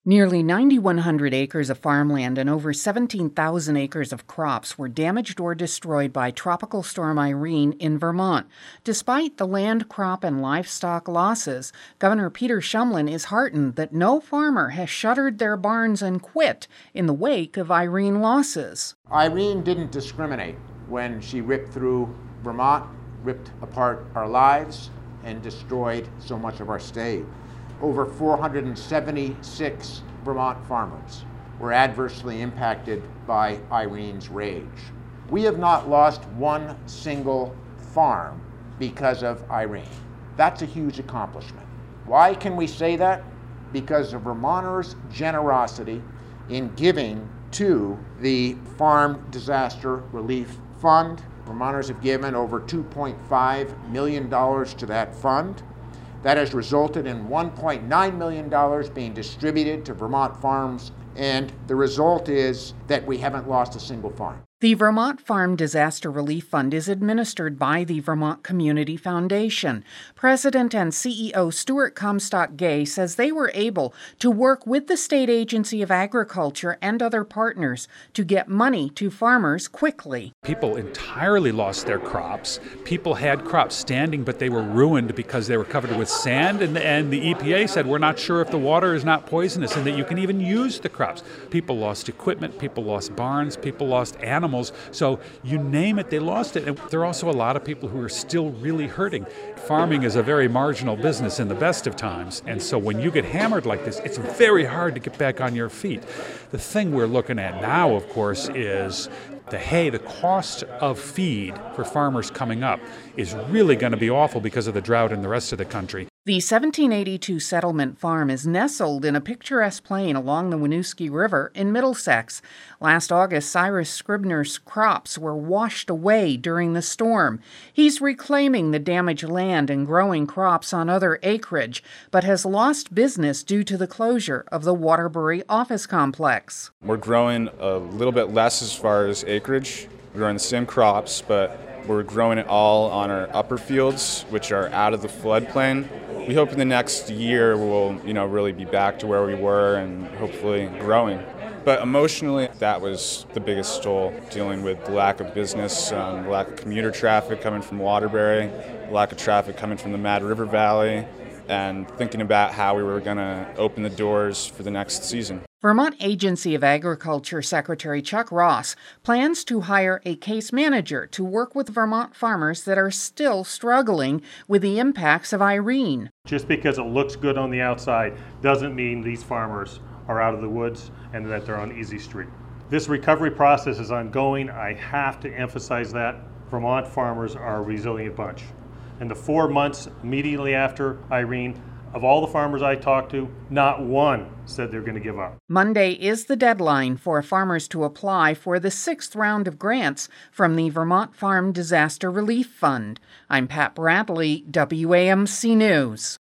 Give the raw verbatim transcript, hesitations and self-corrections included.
Nearly nine thousand one hundred acres of farmland and over seventeen thousand acres of crops were damaged or destroyed by Tropical Storm Irene in Vermont. Despite the land, crop, and livestock losses, Governor Peter Shumlin is heartened that no farmer has shuttered their barns and quit in the wake of Irene losses. Irene didn't discriminate when she ripped through Vermont, ripped apart our lives, and destroyed so much of our state. Over four hundred seventy-six Vermont farmers were adversely impacted by Irene's rage. We have not lost one single farm because of Irene. That's a huge accomplishment. Why can we say that? Because of Vermonters' generosity in giving to the Farm Disaster Relief Fund. Vermonters have given over two point five million dollars to that fund. That has resulted in one point nine million dollars being distributed to Vermont farms, and the result is that we haven't lost a single farm. The Vermont Farm Disaster Relief Fund is administered by the Vermont Community Foundation. President and C E O Stuart Comstock-Gay says they were able to work with the State Agency of Agriculture and other partners to get money to farmers quickly. People entirely lost their crops. People had crops standing, but they were ruined because they were covered with sand, and, and the E P A said we're not sure if the water is not poisonous and that you can even use the crops. People lost equipment, people lost barns, people lost animals. So you name it, they lost it. And there are also a lot of people who are still really hurting. Farming is a very marginal business in the best of times. And so when you get hammered like this, it's very hard to get back on your feet. The thing we're looking at now, of course, is the hay, the cost of feed for farmers coming up is really going to be awful because of the drought in the rest of the country. The seventeen eighty-two settlement farm is nestled in a picturesque plain along the Winooski River in Middlesex. Last August, Cyrus Scribner's crops were washed away during the storm. He's reclaiming the damaged land and growing crops on other acreage, but has lost business due to the closure of the Waterbury office complex. We're growing a little bit less as far as acreage. We're growing the same crops, but we're growing it all on our upper fields, which are out of the floodplain. We hope in the next year we'll, you know, really be back to where we were and hopefully growing. But emotionally, that was the biggest toll, dealing with the lack of business, um, the lack of commuter traffic coming from Waterbury, the lack of traffic coming from the Mad River Valley, and thinking about how we were going to open the doors for the next season. Vermont Agency of Agriculture Secretary Chuck Ross plans to hire a case manager to work with Vermont farmers that are still struggling with the impacts of Irene. Just because it looks good on the outside doesn't mean these farmers are out of the woods and that they're on easy street. This recovery process is ongoing. I have to emphasize that. Vermont farmers are a resilient bunch. In the four months immediately after Irene, of all the farmers I talked to, not one said they're going to give up. Monday is the deadline for farmers to apply for the sixth round of grants from the Vermont Farm Disaster Relief Fund. I'm Pat Bradley, W A M C News.